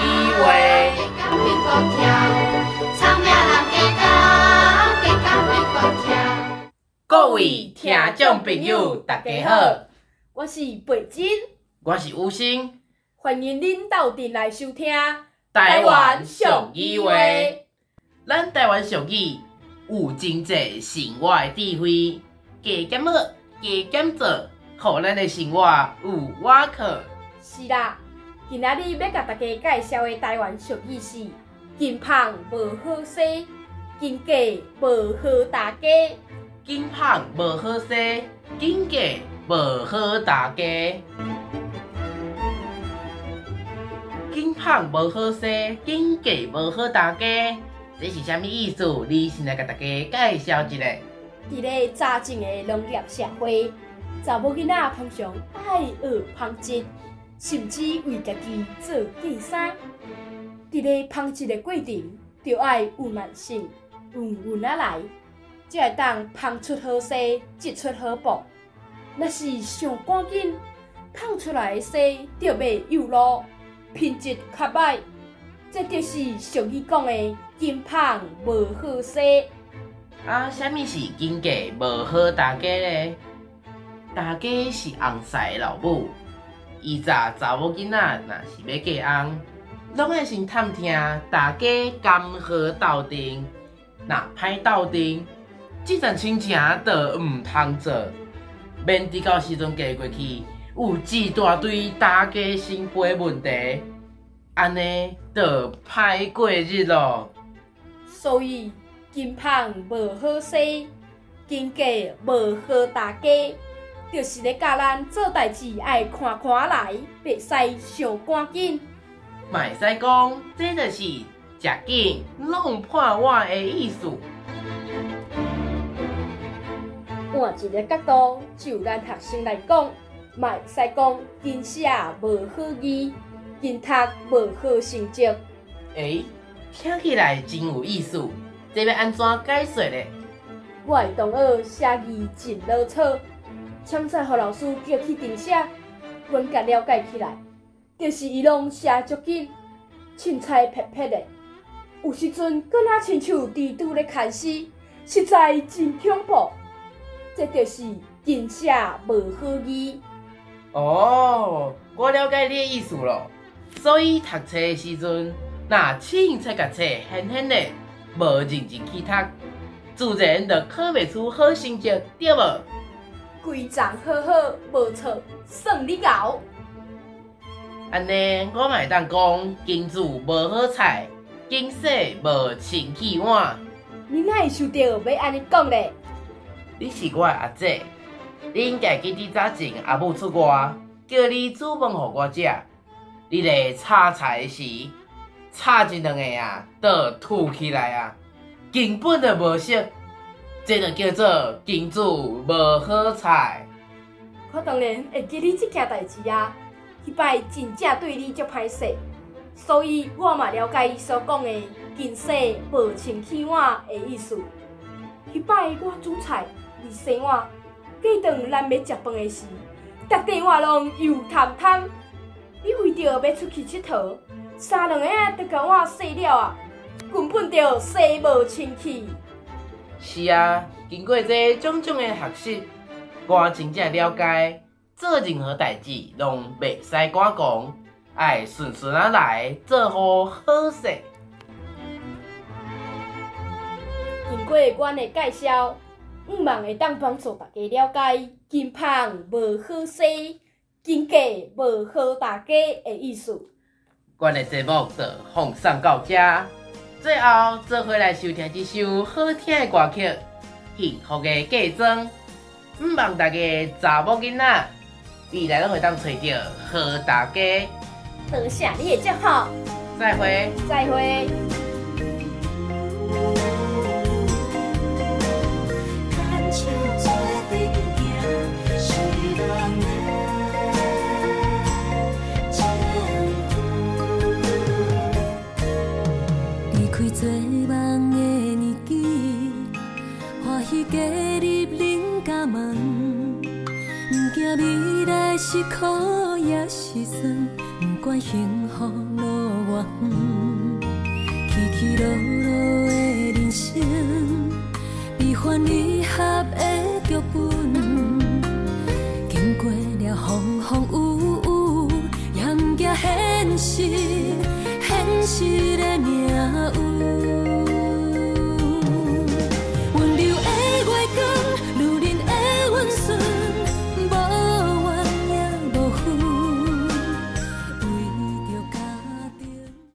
意话。各位听众朋友，大家好， 我是贝珍， 我是吴兴， 欢迎恁斗阵来收听台湾俗语话。咱台湾俗语有真济生活的智慧，加减好，加减做，互咱的生活有瓦靠。 是啦，今仔日要甲大家介绍的台湾俗语是：金芳无好势，金价无好大家。 金芳无好势，金价无好大家。金芳无好势，金价无好大家，这是啥物意思？你先来甲大家介绍一下。 伫咧早前的农业社会，查某囡仔通常爱学纺织，甚至为家己做嫁衫。伫咧纺织的过程，就爱有耐性，运运啊来，才会当纺出好丝，织出好布。若是上赶紧，纺出来的丝就袂幼路，品质较歹。这就是俗语讲的金芳无好势。 啊，啥物是金价无好大家咧？大家是翁婿的老母，以早查某囡仔若是要嫁翁，拢会先探听大家甘好斗阵，若歹斗阵，这阵亲情就唔通做，免直到时阵嫁过去，有一大堆大家生悲问题，安尼就歹过日咯。 所以金芳无好势，金价无好大家，就是咧教咱做代志爱看看来，袂使上赶紧。 卖使讲，这就是食紧弄破碗的意思。 换一个角度，就咱学生来讲，卖使讲金写无好字，金读无好成绩。 听起来真有意思，这要安怎解说呢？ 我的同学写字真潦草，忝在互老师叫去订写，阮甲了解起来，就是伊拢写足紧，凊彩撇撇的，有时阵搁若亲像蜘蛛咧牵丝，实在真恐怖。这就是金写无好字。 哦，我了解你的意思咯。所以读册的时阵，若凊彩甲册狠狠的，无认真去读，自然就考袂出好成绩，对无？ 规丛好好，无错，算你敖。 安尼，我嘛会当讲金子无好菜，金色无清气碗。 你哪会想到要安尼讲咧？ 你是我的阿姐，你应该记得早前阿母出外，叫你煮饭互我食。你咧炒菜的时，炒一两个啊，就吐起来啊，根本就无熟，这就叫做金子无好菜。 我当然会记你这件代志啊，迄摆真正对你足歹势，所以我嘛了解伊所讲的金色无清气碗的意思。迄摆我煮菜二生碗，过顿咱要食饭的时，逐地碗拢油汤汤。你为着要出去佚佗，三两个仔就甲碗洗了啊，根本就洗无清气。 是啊，经过这种种的学习，我真正了解，做任何代志拢袂使赶讲，爱顺顺啊来，做好好势。 经过阮的介绍，毋望会当帮助大家了解金芳无好势，金价无好大家的意思。 阮的节目就放送到这，最后做回来收听一首好听的歌曲《幸福的嫁妆》。毋望大家查某囡仔未来拢会当找到好大家。 多谢你的祝福， 再会。 再会。 做梦的年纪，欢喜加入恁家门，不惊未来是苦也是酸，不管幸福路偌远。 实的命运。